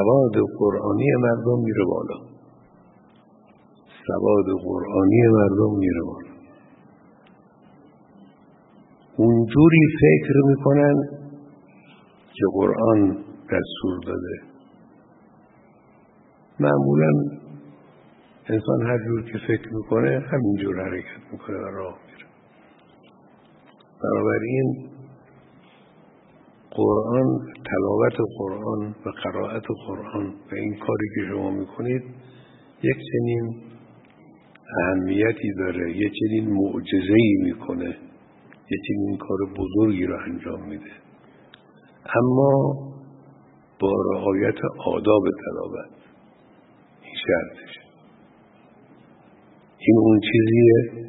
سواد قرآنی مردم میره بالا. سواد قرآنی مردم میره بالا. اونجوری فکر میکنن که قرآن دستور داده. معمولا انسان هر جور که فکر میکنه همینجور حرکت میکنه و راه میره. بنابراین قرآن، تلاوت قرآن و قرائت قرآن و این کاری که شما میکنید یک چنین اهمیتی داره، یک چنین معجزه‌ای میکنه، یک چنین کار بزرگی رو انجام میده، اما با رعایت آداب تلاوت. این شرطش. این اون چیزیه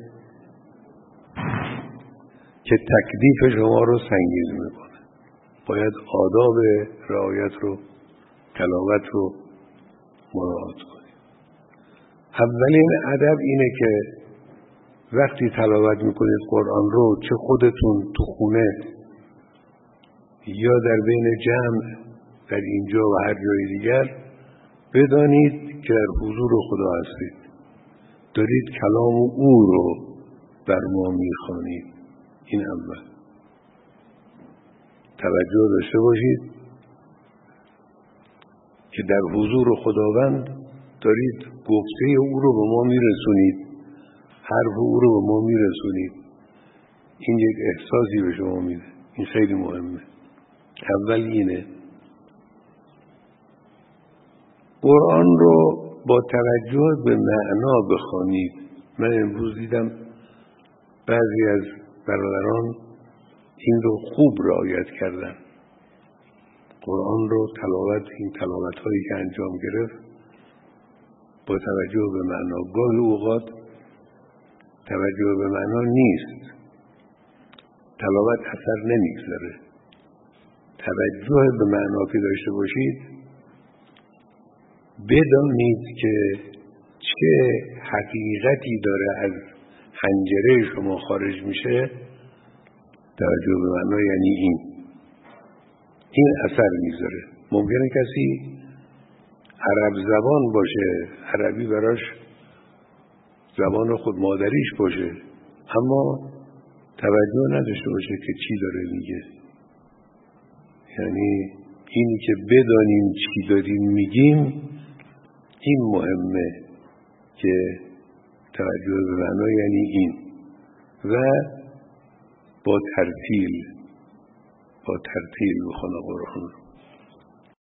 که تکلیف شما رو سنگین میکنه. باید آداب رعایت رو، تلاوت رو مراعات کنید. اولین ادب اینه که وقتی تلاوت میکنید قرآن رو، چه خودتون تو خونه یا در بین جمع در اینجا و هر جای دیگر، بدانید که در حضور خدا هستید، دارید کلام او رو بر ما میخوانید. این اول. توجه داشته باشید که در حضور خداوند دارید گفته او رو به ما میرسونید، حرف او رو به ما میرسونید. این یک احساسی به شما میده. این خیلی مهمه. اول اینه. قرآن رو با توجه به معنا بخوانید. من امروز دیدم بعضی از برادران این رو خوب رعایت کردن. قرآن رو این تلاوت هایی که انجام گرفت با توجه به معنا. گاهی اوقات توجه به معنا نیست، تلاوت اثر نمیگذاره. توجه به معنا که داشته باشید، بدانید که چه حقیقتی داره از حنجره شما خارج میشه. توجه به معنا یعنی این اثر میذاره. ممکنه کسی عرب زبان باشه، عربی براش زبان خود مادریش باشه، اما توجه نداشته باشه که چی داره میگه. یعنی اینی که بدانیم چی داریم میگیم، این مهمه که توجه به معنا یعنی این. و با ترتیل بخونه قرآن.